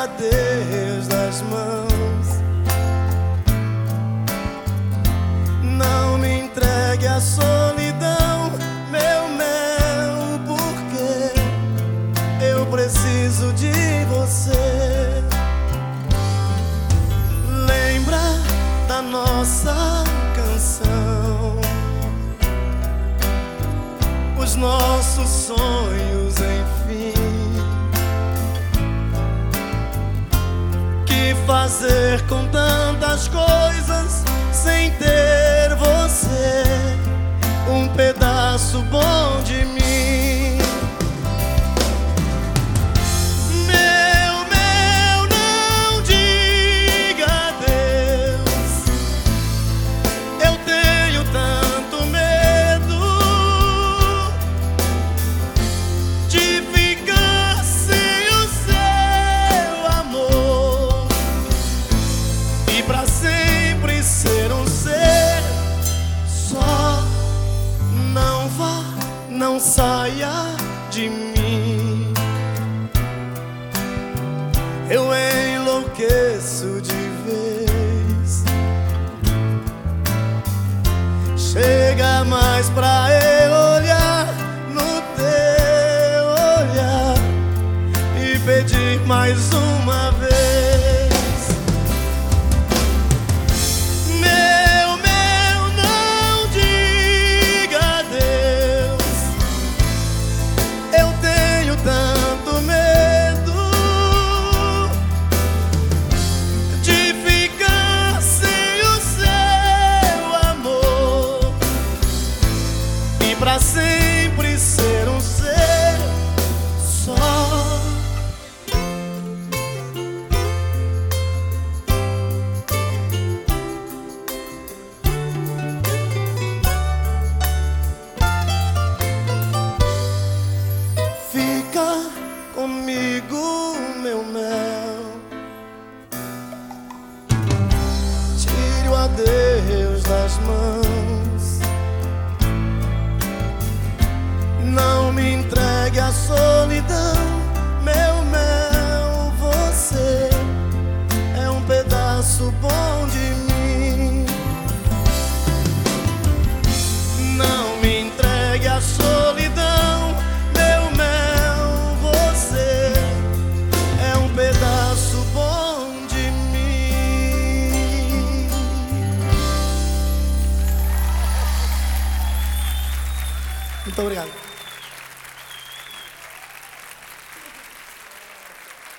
adeus das mãos. Não me entregue à solidão, meu mel, porque eu preciso de você. Lembra da nossa canção, os nossos sonhos, enfim. Que fazer com tantas coisas sem ter você, um pedaço bom de mim. Meu, não diga adeus. Eu tenho tanto medo de ficar sem o seu amor e pra sempre ser um ser só. Não vá, não saia de mim. Eu enlouqueço de vez. Chega mais pra eu olhar no teu olhar e pedir mais uma vez. Não diga adeus. Eu tenho tanto medo de ficar sem o seu amor e pra sempre ser um ser só. Fica comigo, meu mel. Tire o adeus das mãos. Não me entregue à solidão, meu mel. Você é um pedaço bom de mim. Não me entregue à solidão, meu mel. Você é um pedaço bom de mim. Muito obrigado.